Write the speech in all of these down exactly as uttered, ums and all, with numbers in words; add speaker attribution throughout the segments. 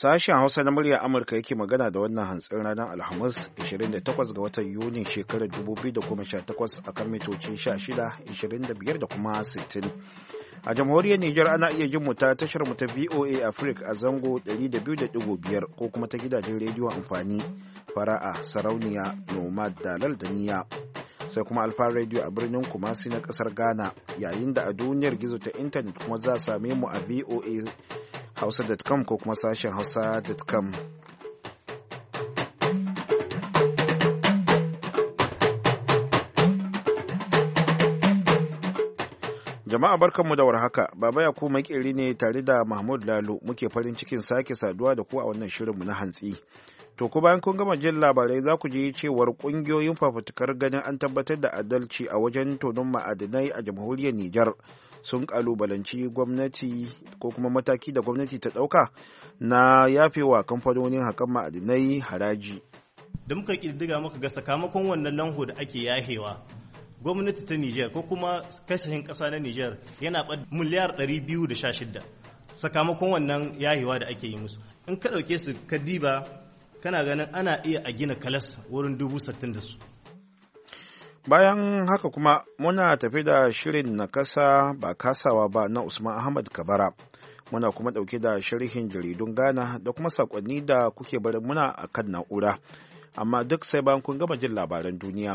Speaker 1: Sashen Hausa na muryar Amurka yake magana da wannan hantsin ranar Alhamis ishirin da takwas ga watan Yuni shekarar dubu biyu da goma sha takwas a kan mitoci sha shida, ishirin da biyar da kuma sittin. A jamhuriyar Nijar ana iya jin mu ta tashar mu ta V O A Africa a zango ɗari da biyu da ɗigo biyar ko kuma ta gidajen rediyo amfani Fara'a, Sarauniya, Nomad, Dalal da Niyya. Sai kuma Alfa Radio a birnin Kumasi na kasar Ghana, yayin da a duniyar gizo ta intanet kuma za a same mu a V O A hausa dot com ko kuma sashen hausa dot com. Jama'a barkanmu da warhaka, Baba Yakubu Makeri ne tare da Mahmud Lalo muke farin cikin sake saduwa da ku a wannan shirinmu na hantsi. To ku bayan kun gama jin labarai za ku ji cewar kungiyoyin fafutukar ganin an tabbatar da adalci a wajen tonon ma'adinai a jamhuriyar Nijar sun kalubalanci gwamnati ko kuma mataki da gwamnati ta ɗauka na yafewa kamfanonin haƙan ma'adinai haraji.
Speaker 2: Da muka ƙididdiga muka ga sakamakon wannan lanho da ake yahewa, gwamnati ta Nijar ko kuma kasashen ƙasa na Nijar yana miliyar ɗari biyu da sha shida sakamakon wannan yahewa da ake yi musu. In ka ɗauke su ka diba kana ganin ana iya a gina kalas wurin dubu sittin da su.
Speaker 1: Bayan haka kuma muna tafi da shirin na kasa ba kasawa ba na Usman Ahmad Kabara. Muna kuma ɗauke da sharhin jaridun Ghana da kuma saƙonni da kuke bari muna a kan na'ura. Amma duk sai bayan kun gama jin labaran duniya.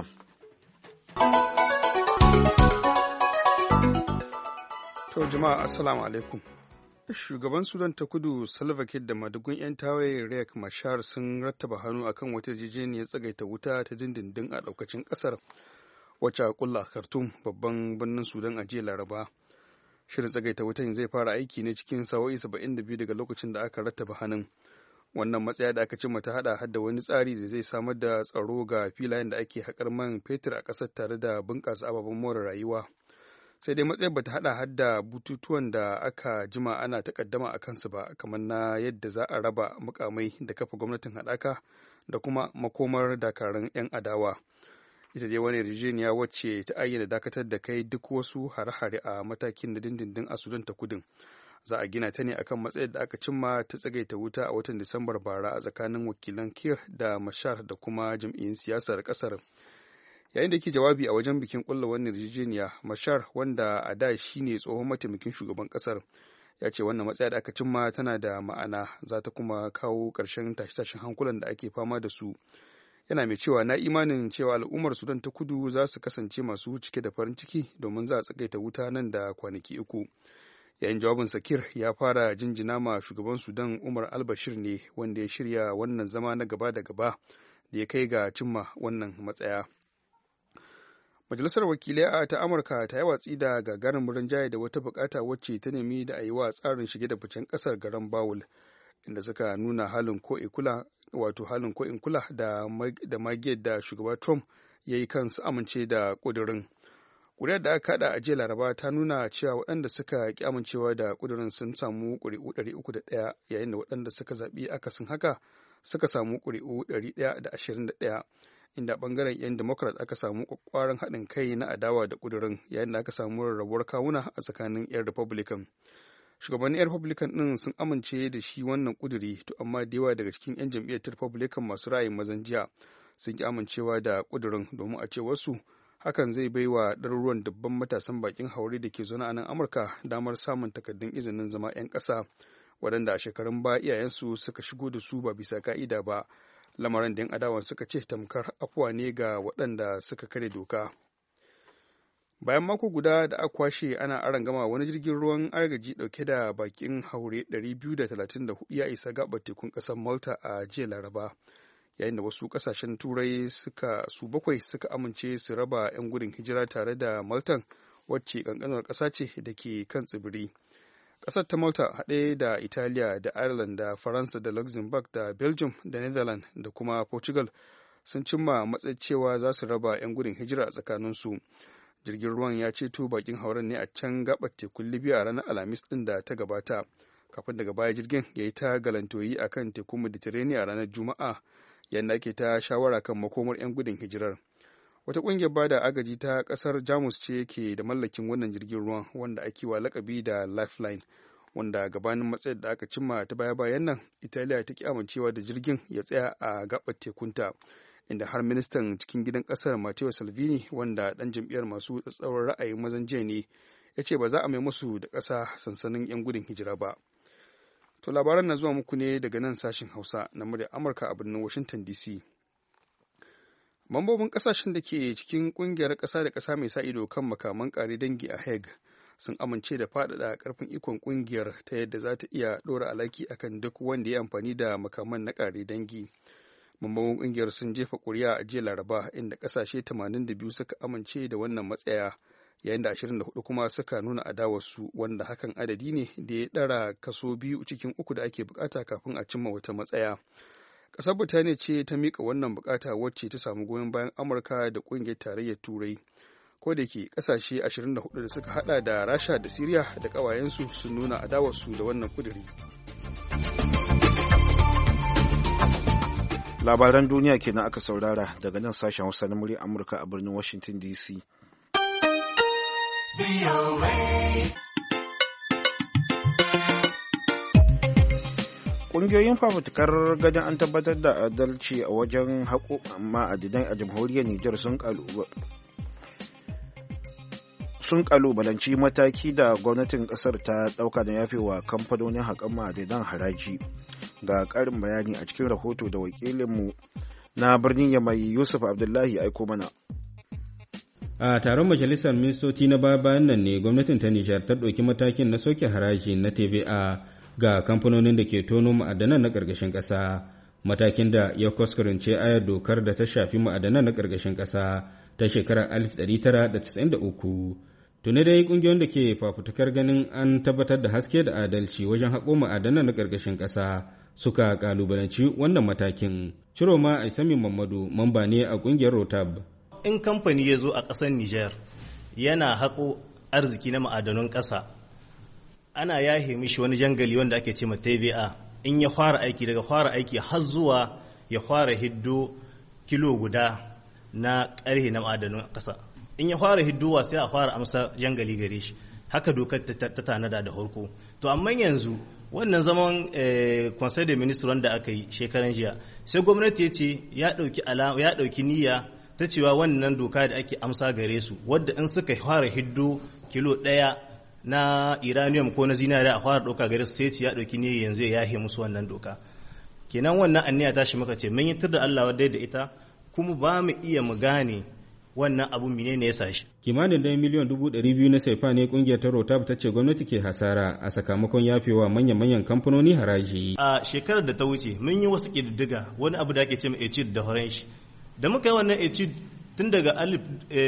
Speaker 3: To jama'a assalamu alaikum. Shugaban Sudan ta kudu Salva Kiir da madugun 'yan tawaye Riek Machar sun rattaba hannu akan wata yarjejeniyar tsagaita wuta ta dindindin a ɗaukacin ƙasar wacce a kulla Khartoum babban birnin Sudan a jiya Laraba. Shirin tsagaita wutan zai fara aiki ne cikin sa'o'i saba'in da biyu daga lokacin da aka rattaba hannun. Wannan matsaya da aka cimma ta hada hadda wani tsari da zai samar da tsaro ga filayen da ake haƙar man fetur a ƙasar tare da bunƙasa ababen more rayuwa. Sai dai matsayar bata hada hadda bututuwan da aka jima ana takaddama a kansu ba, kamar na yadda za a raba mukamai da kafa gwamnatin haɗaka da kuma makomar dakarun 'yan adawa. Ita dai wani yarjejeniya wacce ta ayyana dakatar da kai duk wasu hare-hare a matakin da dindindin a Sudan ta kudin. Za a gina ta ne akan matsayar da aka cimma ta tsagaita wuta a watan Disambar bara a tsakanin wakilan Kiir da Machar da kuma jam'iyyun siyasar ƙasar. Yayin da ke jawabi a wajen bikin kulla wannan yarjejeniya, Machar wanda a da shi ne tsohon mataimakin shugaban kasar ya ce wannan matsaya da aka cimma tana da ma'ana, za ta kuma kawo ƙarshen tashe-tashen hankulan da ake fama da su. Yana mai cewa na imanin cewa al'ummar Sudan ta kudu za su kasance masu cike da farin ciki domin za a tsagaita wuta nan da kwanaki uku. Yayin jawabin Sakir ya fara jinjina ma shugaban Sudan Umar al-Bashir ne wanda ya shirya wannan zama na gaba da gaba da ya kai ga cimma wannan matsaya. Majalisar Wakilai ta Amurka ta yi watsi da gagarumin rinjaye da wata bukata wacce ta nemi da a yi wa tsarin shige da ficen kasar garan Bawul, inda suka nuna halin ko kula wato halin ko in kula da da magiyar da shugaba Trump ya yi kansu amince da kudirin. Kuri'ar da aka kada a jiya Laraba ta nuna cewa waɗanda suka ki amincewa da kudirin sun samu ƙuri'u ɗari uku da ɗaya, yayin da waɗanda suka zaɓi akasin haka suka samu ƙuri'u ɗari ɗaya da ashirin da ɗaya. Inda ɓangaren 'yan democrat aka samu ƙwaƙwaran haɗin kai na adawa da ƙudurin, yayin da aka samu rarrabuwar kawuna a tsakanin 'yan republican. Shugabannin 'yan republican ɗin sun amince da shi wannan ƙuduri, to amma da yawa daga cikin 'yan jam'iyyar republican masu ra'ayin mazan jiya sun ki amincewa da ƙudurin, domin a ce wasu hakan zai bai wa ɗaruruwan dubban matasan bakin haure da ke zaune a nan Amurka damar samun takardun izinin zama 'yan ƙasa, waɗanda a shekarun baya iyayensu suka shigo da su ba bisa ka'ida ba. Lamarin da 'yan adawan suka ce tamkar afuwa ne ga waɗanda suka kare doka. Bayan mako guda da aka kwashe ana arangama, wani jirgin ruwan agaji ɗauke da bakin haure ɗari biyu da talatin da hudu ya isa gaɓar tekun ƙasar Malta a jiya Laraba, yayin da wasu ƙasashen turai suka su bakwai suka amince su raba 'yan gudun hijira tare da Maltan, wacce ƙanƙanuwar ƙasa ce da ke kan tsibiri. Ƙasar ta Malta haɗe da Italiya da Ireland da Faransa da Luxembourg da Belgium da Netherlands da kuma Portugal sun cimma matsayin cewa za su raba 'yan gudun hijira a tsakaninsu. Jirgin ruwan ya ceto bakin hauren ne a can gaɓar tekun Libya a ranar Alhamis ɗin da ta gabata, kafin daga baya jirgin ya yi ta galantoyi a kan tekun Mediterranean a ranar Juma'a, yadda ake ta shawara kan makomar 'yan gudun hijirar. Wata ƙungiyar bada agaji ta ƙasar Jamus ce ke da mallakin wannan jirgin ruwan, wanda ake wa lakabi da Lifeline, wanda gabanin matsayar da aka cimma ta baya-bayan nan Italiya ta ki amincewa da jirgin ya tsaya a gabar tekunta, inda har ministan cikin gidan ƙasar Matteo Salvini, wanda ɗan jam'iyyar masu tsatsauran ra'ayin mazan jiya ne, ya ce ba za a mai musu da ƙasa sansanin 'yan gudun hijira ba. To labaran na zuwa muku ne daga nan sashen Hausa na muryar Amurka a birnin Washington D C. Mambobin ƙasashen da ke cikin ƙungiyar ƙasa da ƙasa mai sa ido kan makaman ƙare dangi a Hague sun amince da faɗaɗa ƙarfin ikon ƙungiyar ta yadda za ta iya ɗora alaki akan duk wanda ya amfani da makaman na ƙare dangi. Mambobin ƙungiyar sun jefa ƙuri'a a jiya Laraba, inda ƙasashe tamanin da biyu suka amince da wannan matsaya, yayin da ashirin da hudu kuma suka nuna adawarsu, wanda hakan adadi ne da ya ɗara kaso biyu cikin uku da ake bukata kafin a cimma wata matsaya. Ƙasar Birtaniya ce ta miƙa wannan bukata, wacce ta samu goyon bayan Amurka da ƙungiyar tarayyar Turai. Ko da ke ƙasashe ashirin da hudu da suka hada da Rasha da Siriya da ƙawayensu sun nuna adawarsu da wannan kuduri.
Speaker 1: Labaran duniya kenan aka saurara daga nan sashen Hausa na muryar Amurka a birnin Washington D C. Ƙungiyoyin fafutukar ganin an tabbatar da adalci a wajen haƙo ma'adinai a jamhuriyar Nijar sun sun kalubalanci mataki da gwamnatin ƙasar ta ɗauka da yafewa kamfanonin haƙan ma'adinan haraji. Ga ƙarin bayani a cikin rahoto da wakilinmu na birnin Yamai Yusuf Abdullahi aiko mana.
Speaker 4: A taron majalisar ministoci na baya-bayan nan ne gwamnatin ta Nijar ta ɗauki matakin na soke haraji na T V A ga kamfanonin da ke tono ma'adanan na ƙarƙashin ƙasa, matakin da ya kuskurance ayar dokar da ta shafi ma'adanan na ƙarƙashin ƙasa ta shekarar alif ɗari tara da casa'in da uku. Tuni dai ƙungiyoyin da ke fafutukar ganin an tabbatar da haske da adalci wajen haƙo ma'adanan na ƙarƙashin ƙasa suka ƙalubalanci wannan matakin. Ciroma Aisami Mamadu mamba ne a ƙungiyar Rotab.
Speaker 2: In kamfani ya zo a ƙasar Nijar yana haƙo arziki na ma'adanan ƙasa, ana yahe mishi wani jangali wanda ake ce ma T V A. In ya fara aiki, daga fara aiki har zuwa ya fara hiddo kilo guda na ƙarhe na ma'adanan ƙasa. In ya fara hiddowa sai a fara amsa jangali gare shi. Haka dokar ta tanada da harko. To amma yanzu wannan zaman Conseil des Ministres wanda aka yi shekaran jiya, sai gwamnati ya ce ya ɗauki alama, ya ɗauki niyya ta cewa wannan doka da ake amsa gare su, wadda in suka fara hiddo kilo ɗaya na uranium ko na zinariya a fara ɗauka gare su, sai ce ya ɗauki niyya yanzu ya yahe musu wannan doka. Kenan wannan anniya tashi muka ce mun yi tur da Allah wadda da ita, kuma ba mu iya mu gane wannan abu menene ya sashi.
Speaker 4: Kimanin dai miliyan dubu ɗari biyu na saifa ne kungiyar ta Rotab ta ce gwamnati ke hasara a sakamakon yafewa manyan-manyan kamfanoni haraji.
Speaker 2: A shekarar da ta wuce mun yi wasu ƙididdiga, wani abu da ake ce ma etude da horon shi. Da muka yi wannan etude tun daga alif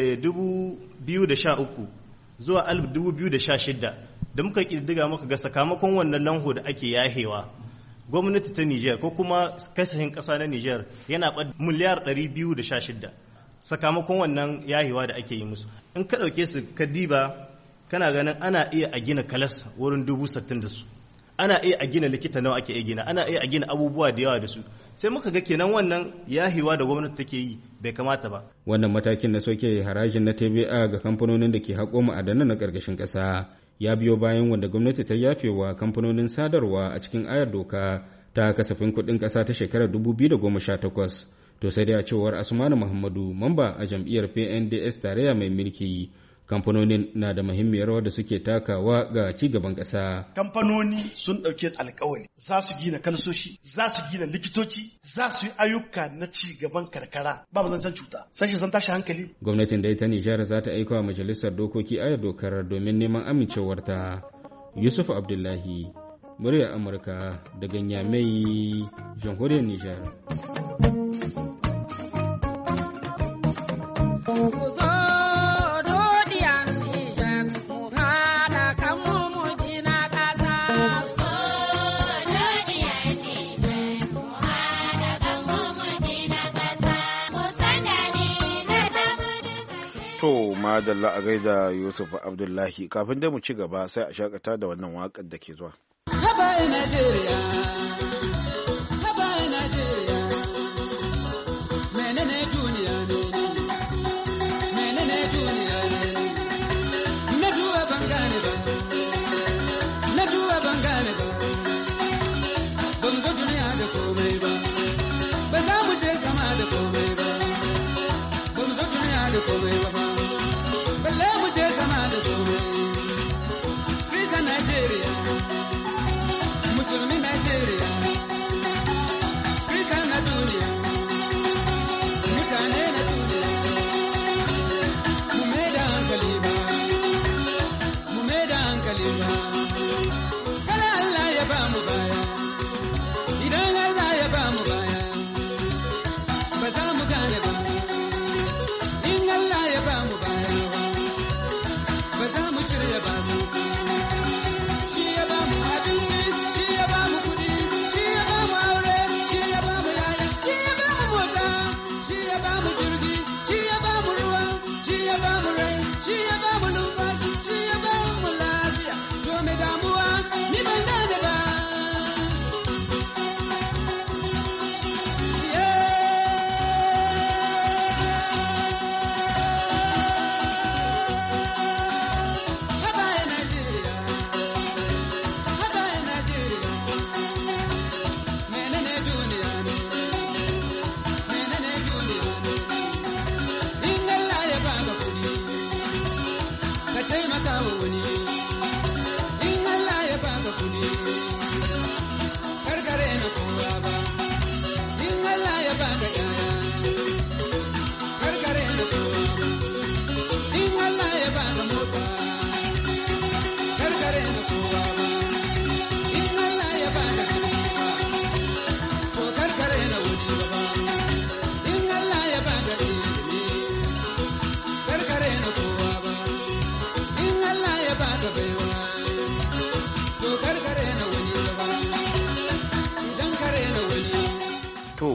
Speaker 2: dubu biyu da sha uku zuwa alif dubu biyu da sha shida, da muka ƙididdiga muka ga sakamakon wannan lanho da ake yahewa, gwamnati ta Nijar ko kuma kasashen ƙasa na Nijar yana miliyar ɗari biyu da sha shida. Sakamakon wannan yahewa da ake yi musu, in ka ɗauke su ka diba kana ganin ana iya a gina kalas wurin dubu sattin da su, ana iya a gina likita nawa ake iya gina, ana iya a gina abubuwa da yawa da su. Sai muka ga kenan wannan yahewa da gwamnati take yi bai kamata ba.
Speaker 4: Wannan matakin na soke harajin na T V A ga kamfanonin da ke haƙo ma'adanan na ƙarƙashin ƙasa ya biyo bayan wanda gwamnati ta yafewa kamfanonin sadarwa a cikin ayar doka ta kasafin kuɗin ƙasa ta shekarar dubu biyu da goma sha takwas. To sai dai a cewar Asmanu Muhammadu, mamba a jam'iyyar P N D S tarayya mai mulki, kamfanonin na da muhimmiyar rawar da suke takawa ga ci gaban ƙasa.
Speaker 5: Kamfanoni sun ɗauki alƙawari za su gina kalsoshi, za su gina likitoci, za su yi ayyuka na ci gaban karkara, ba mu zancen cuta. Sashi san tashi hankali.
Speaker 4: Gwamnatin dai ta Nijar za ta aika wa majalisar dokoki ayar dokar domin neman amincewarta. Yusuf Abdullahi, muryar Amurka daga Nyamai, jamhuriyar Nijar.
Speaker 1: To madalla a gaida Yusuf Abdullahi, kafin dai mu ci gaba sai a shakata da wannan waƙar da ke zuwa.
Speaker 6: Haba Najeriya, haba Najeriya, menene duniya ne, menene duniya ne, na duba ban gane ba, na duba ban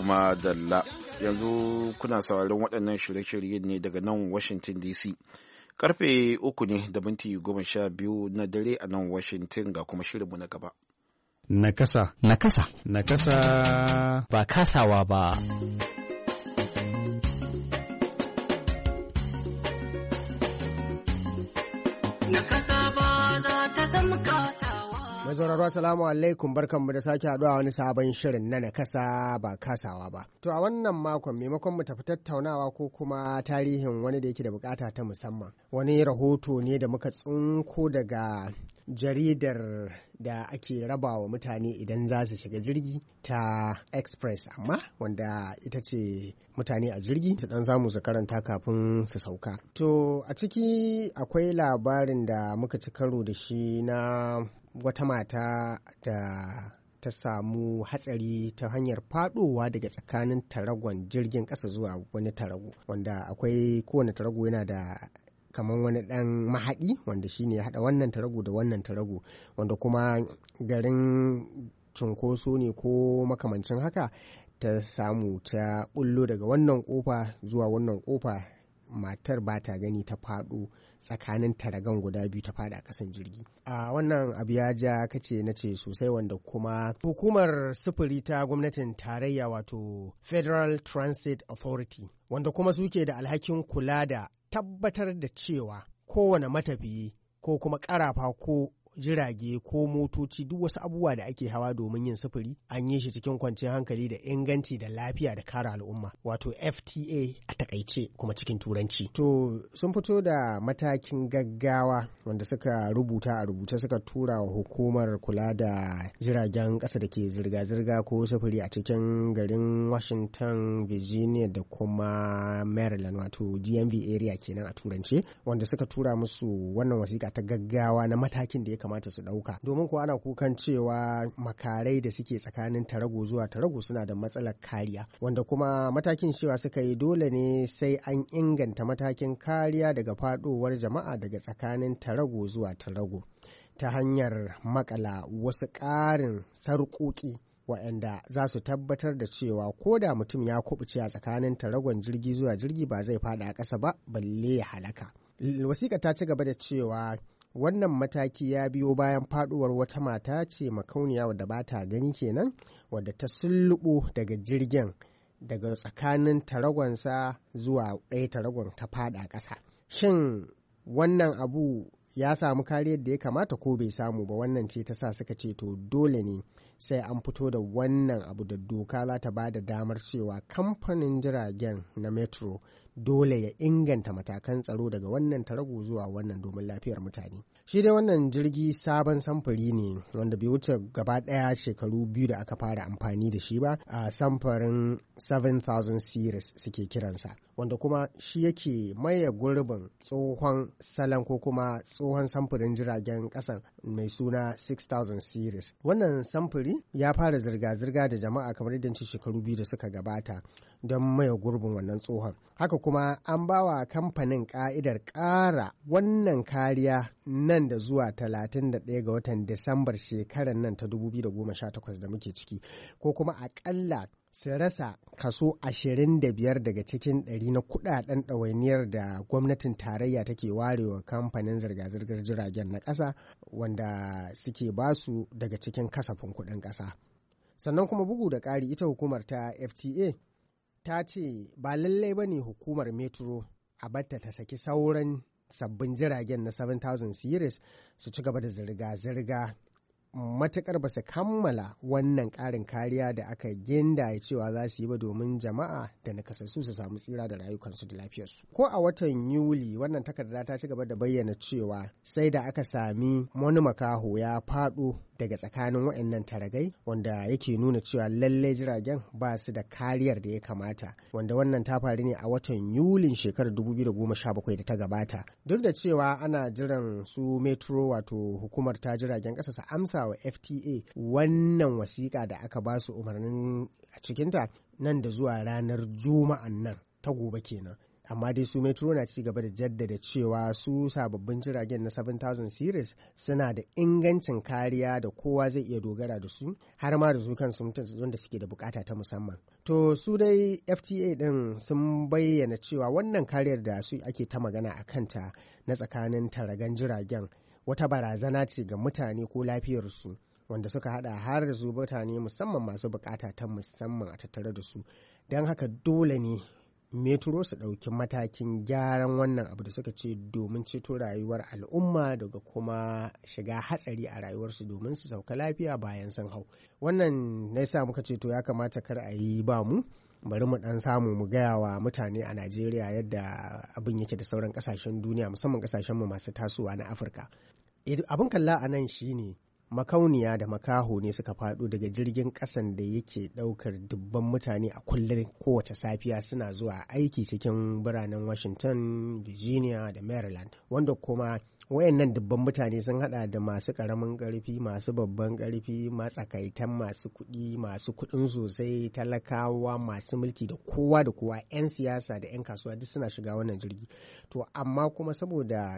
Speaker 1: ma dalla yanzu kuna sauraron waɗannan shirye-shirye ne daga nan Washington D C. Karfe uku ne da minti goma sha biyu na dare a nan Washington ga kuma shirinmu na gaba.
Speaker 7: Nakasa.
Speaker 8: Nakasa.
Speaker 7: Nakasa.
Speaker 8: Ba kasawa ba.
Speaker 9: Mai sauraro assalamu alaikum, barkanmu da sake haɗuwa wani sabon shirin na nakasa ba kasawa ba. To a wannan makon maimakon mu tafi tattaunawa ko kuma tarihin wani da yake da bukata ta musamman, wani rahoto ne da muka tsinko daga jaridar da ake raba wa mutane idan za su shiga jirgi ta Express, amma wanda ita ce mutane a jirgi su dan samu su karanta kafin su sauka. To a ciki akwai labarin da muka ci karo da shi na wata mata da ta samu hatsari ta hanyar fadowa daga tsakanin taragon jirgin ƙasa zuwa wani tarago, wanda akwai kowane tarago yana da kamar wani ɗan mahaɗi wanda shine ya haɗa wannan tarago da wannan tarago, wanda kuma garin cunkoso ne ko makamancin haka ta samu ta bullo daga wannan ƙofa zuwa wannan ƙofa. Matar ba ta gani ta faɗo tsakanin taragan guda biyu ta faɗa ƙasan jirgi. A wannan abu ya ja kace na ce sosai, wanda kuma hukumar sufuri ta gwamnatin tarayya wato Federal Transit Authority, wanda kuma suke da alhakin kula da tabbatar da cewa kowane matafiyi ko kuma ƙarafa ko jirage ko motoci duk wasu abubuwa da ake hawa domin yin sufuri an yi shi cikin kwanciyar hankali da inganci da lafiya da kare al'umma, wato F T A a takaice kuma cikin turanci. To sun fito da matakin gaggawa wanda suka rubuta a rubuce suka tura wa hukumar kula da jiragen ƙasa da ke zirga-zirga ko sufuri a cikin garin Washington, Virginia da kuma Maryland, wato D M V area kenan a turance, wanda suka tura musu wannan wasiƙa ta gaggawa na matakin da ya kamata su ɗauka, domin ko ana kukan cewa makarai da suke tsakanin tarago zuwa tarago suna da matsalar kariya, wanda kuma matakin cewa suka yi dole ne sai an inganta matakin kariya daga faɗowar jama'a daga tsakanin tarago zuwa tarago ta hanyar makala wasu ƙarin sarƙoƙi waɗanda za su tabbatar da cewa ko da mutum ya kubuce a tsakanin taragon jirgi zuwa jirgi ba zai faɗa a ƙasa ba balle ya halaka. Wasiƙa ta ci gaba da cewa wannan mataki ya biyo bayan faduwar wata mata ce makauniya wadda ba ta gani kenan, wadda ta sulluɓo daga jirgin daga tsakanin taragonsa zuwa ɗaya taragon ta fada ƙasa. Shin wannan abu ya samu kariyar da ya kamata ko bai samu ba? Wannan ce ta sa suka ce to dole ne sai an fito da wannan abu da doka za ta ba da damar cewa kamfanin jiragen na metro dole ya inganta matakan tsaro daga wannan tarago zuwa wannan domin lafiyar mutane. Shi dai wannan jirgi sabon samfuri ne wanda bai wuce gaba ɗaya shekaru biyu da aka fara amfani da shi ba, a samfurin seven thousand series suke kiransa, wanda kuma shi yake maye gurbin tsohon salon ko kuma tsohon samfurin jiragen ƙasan mai suna six thousand series. Wannan samfuri ya fara zirga-zirga da jama'a kamar yadda ce shekaru biyu da suka gabata don maye gurbin wannan tsohon. Haka kuma an ba wa kamfanin ka'idar ƙara wannan kariya nan da zuwa talatin da ɗaya ga watan Disambar shekarar nan ta dubu biyu da goma sha takwas da muke ciki, ko kuma aƙalla su rasa kaso ashirin da biyar daga cikin ɗari na kuɗaɗen ɗawainiyar da gwamnatin tarayya take warewa kamfanin zirga-zirgar jiragen na ƙasa, wanda suke basu daga cikin kasafin kuɗin ƙasa. Sannan kuma bugu da ƙari ita hukumar ta F T A ta ce ba lallai ba ne hukumar metro a batta ta saki sauran sabbin jiragen na seven thousand series su ci gaba da zirga-zirga matukar ba su kammala wannan ƙarin kariya da aka ginda ya cewa za su yi ba domin jama'a da nakasassu su samu tsira da rayukansu da lafiyarsu. Ko a watan Yuli wannan takarda ta ci gaba da bayyana cewa sai da aka sami wani makaho ya faɗo daga tsakanin waɗannan taragai, wanda yake nuna cewa lalle jiragen ba su da kariyar da ya kamata, wanda wannan ta faru ne a watan Yulin shekarar dubu biyu da goma sha bakwai da ta gabata. Duk da cewa ana jiran su metro wato hukumar ta jiragen ƙasa su amsa wa F T A wannan wasiƙa da aka ba su umarnin a cikinta nan da zuwa ranar Juma'an nan ta gobe kenan. amma dai su metro na ci gaba da jaddada cewa su sababbin jiragen na seven thousand series suna da ingancin kariya da kowa zai iya dogara da su har ma da su kansu wanda suke da bukata ta musamman. To su dai F T A din sun bayyana cewa wannan kariyar da su ake ta magana a kanta na tsakanin taragan jiragen wata barazana ce ga mutane ko lafiyarsu, wanda suka hada har da su mutane musamman masu bukata ta musamman a tattare da su. Don haka dole ne metro su ɗauki matakin gyaran wannan abu da suka ce domin ceto rayuwar al'umma daga kuma shiga hatsari a rayuwarsu domin su sauka lafiya bayan sun hau. Wannan na sa muka ce to ya kamata kar a yi ba mu, bari mu dan samu mu gaya wa mutane a Najeriya yadda abin yake da sauran kasashen duniya, musamman kasashen mu masu tasowa na Afirka. Abin kalla a nan shine makauniya da makaho ne suka faɗo daga jirgin ƙasan da yake ɗaukar dubban mutane a kullum kowace safiya suna zuwa aiki cikin biranen Washington, Virginia da Maryland, wanda kuma wayannan dubban mutane sun hada da masu ƙaramin ƙarfi, masu babban ƙarfi, matsakaitan masu kuɗi, masu kuɗin sosai, talakawa, masu mulki da kowa da kowa, 'yan siyasa da 'yan kasuwa duk suna shiga wannan jirgi. To amma kuma saboda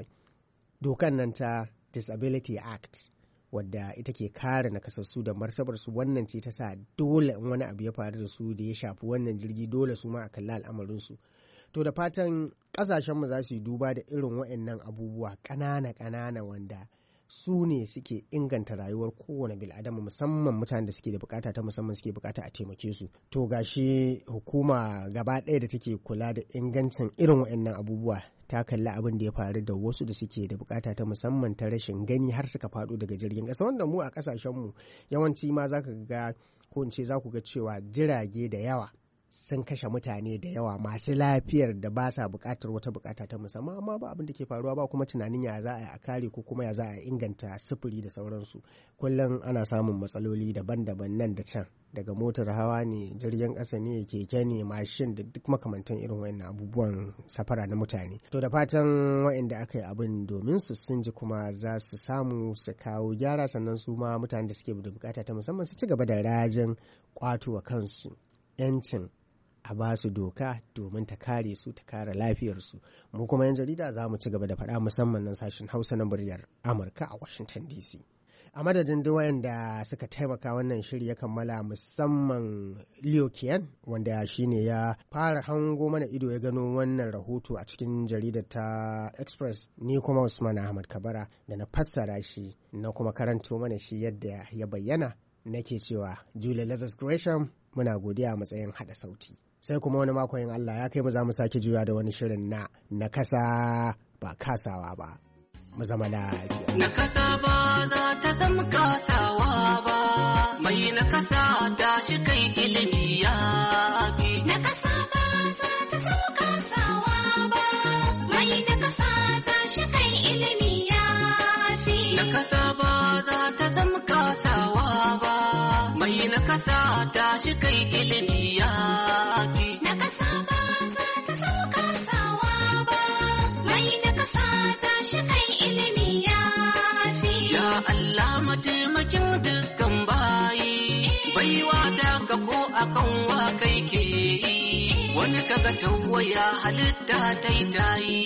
Speaker 9: dokan nan ta Disability Act wadda ita ke kare nakasassu da martabarsu, wannan ce ta sa dole in wani abu ya faru da su da ya shafi wannan jirgi dole su ma a kalli al'amarinsu. To da fatan ƙasashenmu za su yi duba da irin waɗannan abubuwa ƙanana-ƙanana wanda su ne suke inganta rayuwar kowane bil'adama, musamman mutanen da suke da bukata ta musamman suke bukata a taimake su. To gashi hukuma gaba ɗaya da take kula da ingancin irin waɗannan abubuwa ta kalli abin da ya faru da wasu da suke da bukata ta musamman ta rashin gani har suka faɗo daga jirgin ƙasa, wanda mu a ƙasashenmu yawanci ma za ka ga ko in ce za ku ga cewa jirage da yawa sun kashe mutane da yawa masu lafiyar da ba sa bukatar wata bukata ta musamman, amma ba abin da ke faruwa ba kuma tunanin ya za a yi a kare ko kuma ya za a inganta sufuri da sauransu. Kullum ana samun matsaloli daban-daban nan da can, daga motar hawa ne, jirgin ƙasa ne, keke ne, mashin da duk makamantan irin wayannan abubuwan safara na mutane. To da fatan wayanda aka yi abin domin su sun ji kuma za su samu su kawo gyara, sannan su ma mutanen da suke da bukata ta musamman su ci gaba da rajin kwato wa kansu 'yancin a ba su doka domin ta kare su, ta kare lafiyarsu. Mu kuma yan jarida za mu ci gaba da faɗa, musamman nan sashen Hausa na muryar Amurka a Washington D C. A madadin duk wayanda suka taimaka wannan shiri ya kammala, musamman Leo Kian wanda shine ya fara hango mana ido ya gano wannan rahoto a cikin jaridar ta Express, ni kuma Usman Ahmad Kabara da na fassara shi na kuma karanto mana shi yadda ya bayyana, nake cewa Julia Lazarus Gresham muna godiya a matsayin hada sauti. Sai kuma wani makon yin Allah ya kai mu za mu sake juya da wani shirin na na kasa ba kasawa ba. Mu zama lafiya.
Speaker 8: Na kasa ba za ta zama kasawa ba, mai na kasa da shi kai ilimi ya fi. Na kasa ba za ta zama kasawa ba, mai na kasa da shi kai ilimi ya fi. Na kasa ba za ta zama kasawa ba, mai na kasa da shi kai ilimi ya fi. Na kasa ba za ta zama kasawa ba, mai na kasa da shi kai ilimi ya fi. Ya Allah mataimakin dukkan bayi, baiwa daga ko akan wa kai ke yi, wani kaga tawaya halitta taitayi,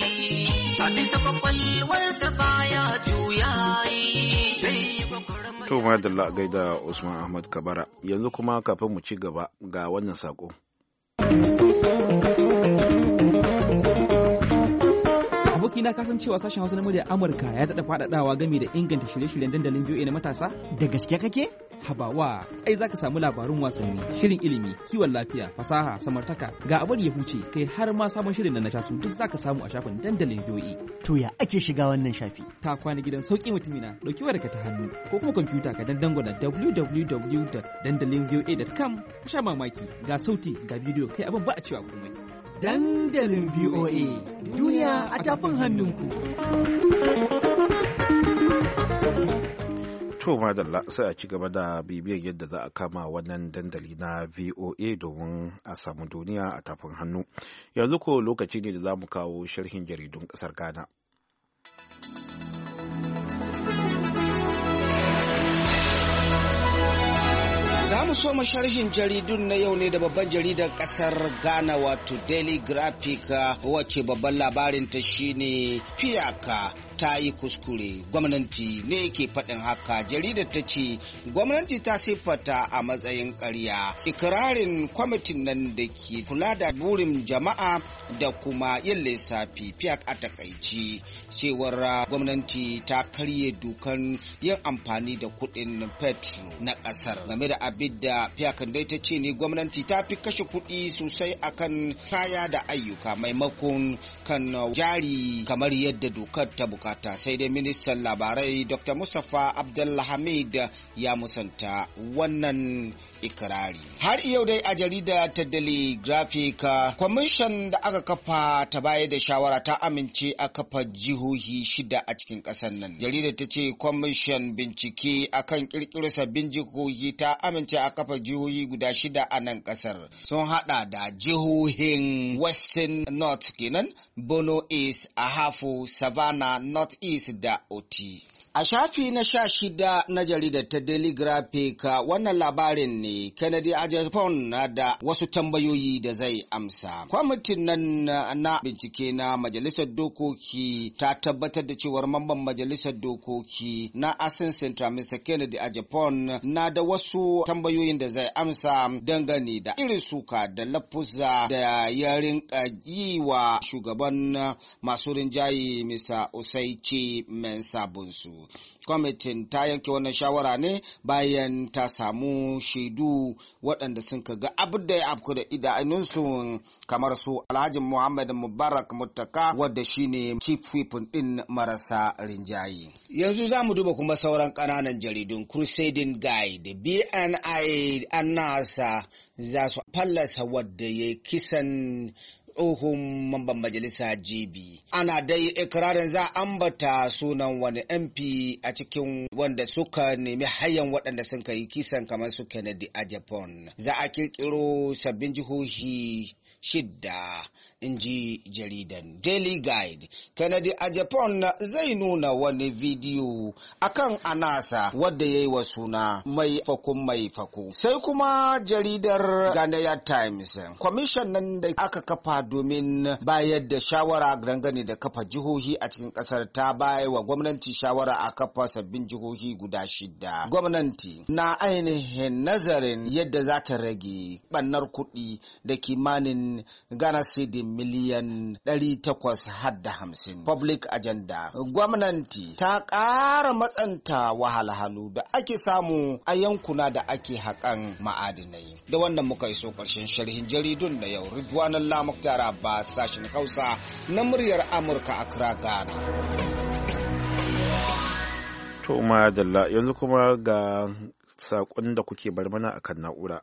Speaker 8: a bisa kwakwalwarsa baya juyayi.
Speaker 1: To madalla gaida Usman Ahmad Kabara. Yanzu kuma kafin mu ci gaba ga wannan sako.
Speaker 10: Abokina ka san cewa sashen Hausa na muryar Amurka ya daɗa faɗaɗawa game da inganta shirye-shiryen dandalin V O A na matasa?
Speaker 7: Da gaske kake?
Speaker 10: Habawa, ai za ka samu labarun wasanni, shirin ilimi, kiwon lafiya, fasaha, samartaka, ga abar ya huce, kai har ma sabon shirin da na sha su duk za ka samu a shafin dandalin V O A.
Speaker 7: To ya ake shiga wannan shafi?
Speaker 10: Ta kwana gidan sauƙi mutumina, ɗauki wayarka ta hannu, ko kuma kwamfuta ka dandangwala w w w dot dandalin v o a dot com ka sha mamaki, ga sauti, ga bidiyo, kai abin ba a cewa komai.
Speaker 7: Dandalin V O A, duniya a tafin hannunku.
Speaker 1: To madalla, sai a ci gaba da bibiyar yadda za a kama wannan dandali na V O A domin a samu duniya a tafin hannu. Yanzu ko lokaci ne da za mu kawo sharhin jaridun ƙasar Ghana.
Speaker 11: Za mu so sharhin jaridun na yau ne da babban jaridar kasar Ghana wato Daily Graphic wacce babban labarin ta shine Fiyaka ta yi kuskure. Gwamnati ne ke faɗin haka. Jaridar ta ce gwamnati ta siffata a matsayin ƙarya ikirarin kwamitin nan da ke kula da burin jama'a da kuma yin lissafi. Fiyak a takaici cewar gwamnati ta karye dukan yin amfani da kuɗin petro na ƙasar. Game da abin da Fiyakan dai ta ce ne gwamnati ta fi kashe kuɗi sosai akan kaya da ayyuka maimakon kan jari kamar yadda dokar ta bukata. Sai dai ministan labarai Doctor Mustapha Abdulhamid ya musanta wannan ikirari. Har yau dai a jarida ta Daily Graphic, kwamishin da aka kafa ta baya da shawara ta amince a kafa jihohi shida a cikin ƙasar nan. Jaridar ta ce kwamishin bincike akan kirkiro sabbin jihohi ta amince a kafa jihohi guda shida a nan ƙasar. Sun hada da jihohin Western North kenan, Bono East, Ahafo, Savannah, North East da Oti. A shafi na sha shida na jaridar ta Daily Graphic wannan labarin ne Kennedy Ajapon na da wasu tambayoyi da zai amsa. Kwamitin nan na bincike na Majalisar Dokoki ta tabbatar da cewar mamban Majalisar Dokoki na Asin Central Mister Kennedy Ajapon na da wasu tambayoyin da zai amsa dangane da irin suka da lafuza da ya rinka yi wa shugaban masu rinjaye Mister Osaichi Mensabunsu. Kwamitin ta yanke wannan shawara ne bayan ta samu shaidu waɗanda sun ga abin da ya afku da idanunsu kamar su Alhaji Muhammad Mubarak Muttaka wadda shine chief whip din marasa rinjaye. Yanzu za mu duba kuma sauran ƙananan jaridun. Crusading Guide, B N I Annasa za su fallasa wadda ya kisan tsohon mamban majalisa J B. Ana dai ikirarin za ambata sunan wani M P a cikin wanda suka nemi hayan waɗanda sun kai kisan kamar su Kennedy Ajapon. Za a kirkiro sabbin jihohi shidda, in ji jaridan Daily Guide. Kennedy Ajapon zai nuna wani bidiyo akan Anasa wadda ya yi wa suna mai fakun mai fako. Sai kuma jaridar Ghanaian Times. Kwamishin nan da aka kafa domin bayar da shawara dangane da kafa jihohi a cikin kasar ta bayar wa gwamnati shawara a kafa sabbin jihohi guda shida. Gwamnati na ainihin nazarin yadda za ta rage ɓannar kuɗi da kimanin Ghana cedi miliyan ɗari takwas har da hamsin. Public agenda. Gwamnati ta ƙara matsanta wahalhalu da ake samu a yankuna da ake haƙan ma'adinai. Da wannan muka iso ƙarshen sharhin jaridun na yau. Ridwanan Lamuktar Abbas, sashen Hausa na muryar Amurka, Accra, Ghana.
Speaker 1: To madalla, yanzu kuma ga saƙon da kuke bar mana akan na'ura.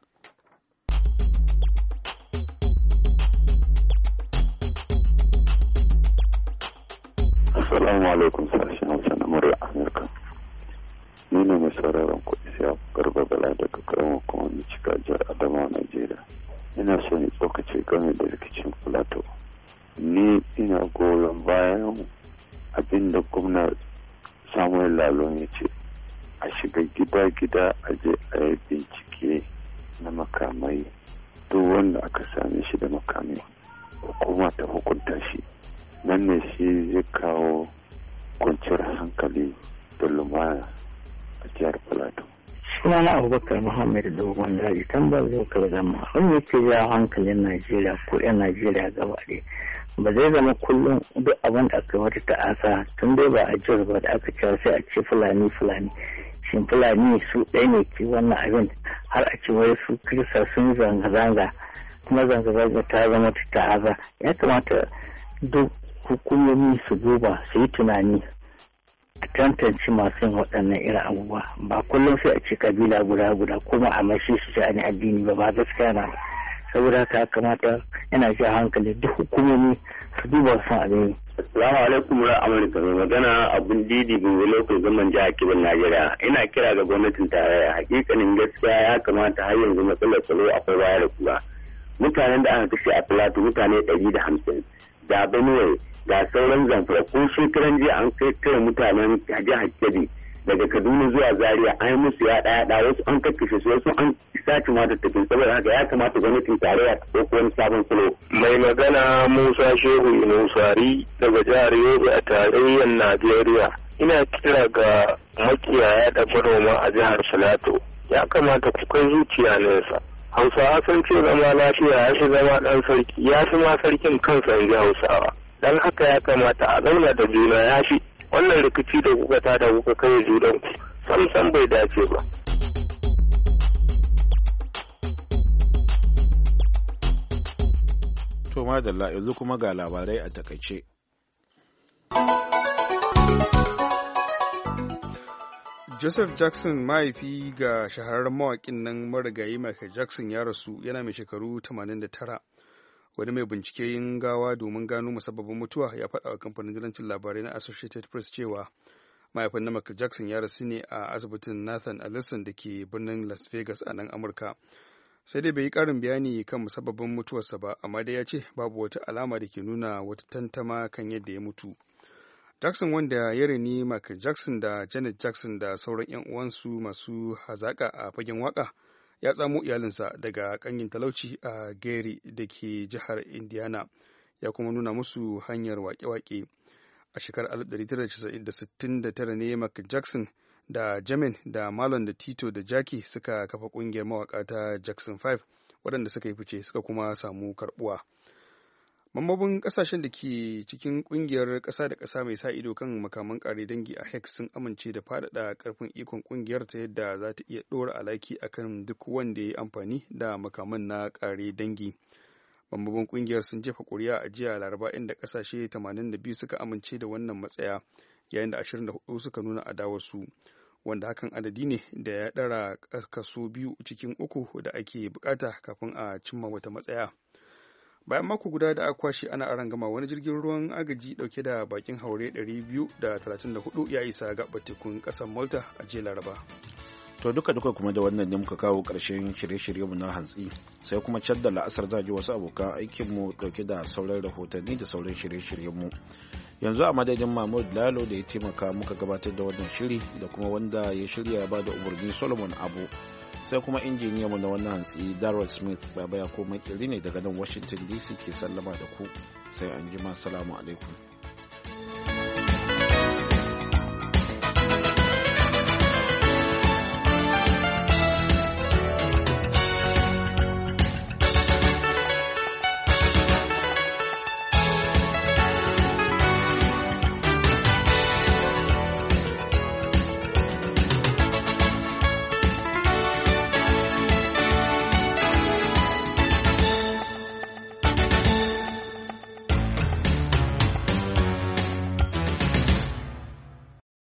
Speaker 12: Assalamu alaikum sashen Hausa na murya Amurka. Ni ne mai sauraron kuɗi sai Garba Bala daga karamar kuma mai cika jihar Adamawa, Najeriya. Ina so ni tsokace game da rikicin Plateau. Ni ina goyon bayan abin da gwamna Samuel Lalon ya ce a shiga gida-gida a je a yi bincike na makamai. Duk wanda aka same shi da makamai, hukuma ta hukunta shi. Nan ne shi zai kawo kwanciyar hankali da lumana a jihar Plateau.
Speaker 13: Sunana Abubakar Muhammad Dogon Daji, tambar zokar zama wanda yake jawo hankalin Najeriya ko 'yan Najeriya gaba ɗaya. Ba zai zama kullum duk abin da aka wata ta'asa tun dai ba a jihar ba da aka cewa sai a ce Fulani Fulani. Shin Fulani su ɗaya ne ke wannan abin har a ce wai su Kirista sun zanga-zanga kuma zanga-zanga ta zama ta ta'aza. Ya kamata duk hukumomi su duba su yi tunani a tantance masu yin waɗannan irin abubuwa ba kullum sai a ce kabila guda guda kuma a mashi su sha'ani addini ba ba gaskiya na saboda haka kamata yana ji hankali duk hukumomi su duba su abin.
Speaker 14: Assalamu alaikum wa Amurka, mai magana abun didi bin lokacin zaman jihar Kebbi, Najeriya. Ina kira ga gwamnatin tarayya, hakikanin gaskiya ya kamata har yanzu matsalar tsaro akwai bayar da kula. Mutanen da aka kashe a Plateau mutane ɗari da hamsin. Da Benue ga sauran Zamfara ko shekaran jiya an kai kare mutanen jihar Kebbi daga Kaduna zuwa Zaria an yi musu yaɗa yaɗa wasu an kakkashe su wasu an sace ma tattafin saboda haka ya kamata gwamnatin tarayya ta ɗauko wani sabon salo.
Speaker 15: Mai magana Musa Shehu Nusari daga jihar Yobe a tarayyar Najeriya. Ina kira ga makiyaya da manoma a jihar Filato. Ya kamata ku kai zuciya nesa. Hausawa sun ce zama lafiya ya fi zama ɗan sarki ya fi ma sarkin kansa in ji Hausawa. Dan haka ya kamata a zauna da juna ya fi. Wannan rikici da kuka tada kuka kai junanku sam sam bai dace ba.
Speaker 1: To madalla yanzu kuma ga labarai a takaice.
Speaker 3: Joseph Jackson mahaifi ga shahararren mawaƙin nan marigayi Michael Jackson ya rasu yana mai shekaru tamanin da tara. Wani mai bincike yin gawa domin gano musabbabin mutuwa ya faɗa wa kamfanin dillancin labarai na Associated Press cewa mahaifin na Michael Jackson ya rasu ne a asibitin Nathan Allison da ke birnin Las Vegas a nan Amurka. Sai dai bai yi ƙarin bayani kan musabbabin mutuwarsa ba, amma dai ya ce babu wata alama da ke nuna wata tantama kan yadda ya mutu. Jackson, wanda ya reni Michael Jackson da Janet Jackson da sauran 'yan uwansu masu hazaƙa a fagen waƙa, ya tsamo iyalinsa daga ƙangin talauci a Gary da ke jihar Indiana, ya kuma nuna musu hanyar waƙe-waƙe. A shekarar alif ɗari tara da sittin da tara ne Michael Jackson da Jamin da Marlon da Tito da Jackie suka kafa ƙungiyar mawaƙa ta Jackson five, waɗanda suka yi fice suka kuma samu karɓuwa. Mambobin ƙasashen da ke cikin ƙungiyar ƙasa da ƙasa mai sa ido kan makaman ƙare dangi a Hex sun amince da faɗaɗa ƙarfin ikon ƙungiyar ta yadda za ta iya ɗora alaki akan duk wanda ya yi amfani da makaman na ƙare dangi. Mambobin ƙungiyar sun jefa ƙuri'a a jiya Laraba inda ƙasashe tamanin da biyu suka amince da wannan matsaya, yayin da ashirin da hudu suka nuna adawarsu, wanda hakan adadi ne da ya ɗara kaso biyu cikin uku da ake bukata kafin a cimma wata matsaya. Bayan mako guda da aka kwashe ana arangama, wani jirgin ruwan agaji dauke da bakin haure ɗari biyu da talatin da hudu ya isa gaɓar tekun ƙasar Malta a jiya Laraba.
Speaker 1: To duka duka kuma da wannan ne muka kawo ƙarshen shirye-shiryenmu na hantsi, sai kuma can da la'asar za ji wasu abokan aikinmu dauke da sauran rahotanni da sauran shirye-shiryenmu. Yanzu a madadin Mahmud Lalo da ya taimaka muka gabatar da wannan shiri da kuma wanda ya shirya ya bada umarni Solomon Abu, sai kuma injiniyanmu na wannan hantsi Darrell Smith. Baba ya ko makili ne daga nan Washington D C ke sallama da ku, sai an jima, salamu alaikum.